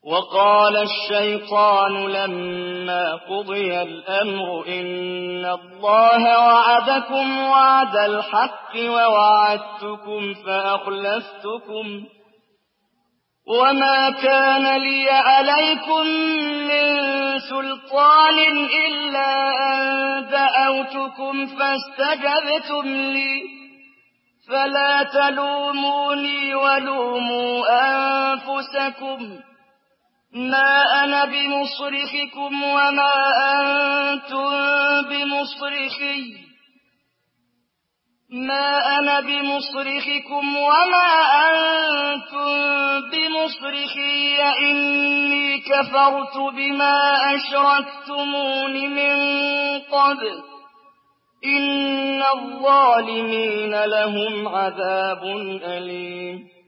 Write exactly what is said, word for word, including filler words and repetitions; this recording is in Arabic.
وقال الشيطان لما قضي الأمر إن الله وعدكم وعد الحق ووعدتكم فأخلفتكم وما كان لي عليكم من سلطان إلا أن دعوتكم فاستجبتم لي فلا تلوموني ولوموا أنفسكم ما أنا بمصرخكم وما أنتم بمصرخي ما أنا بمصرخكم وما أنتم بمصرخي إني كفرت بما أشركتمون من قبل إن الظالمين لهم عذاب أليم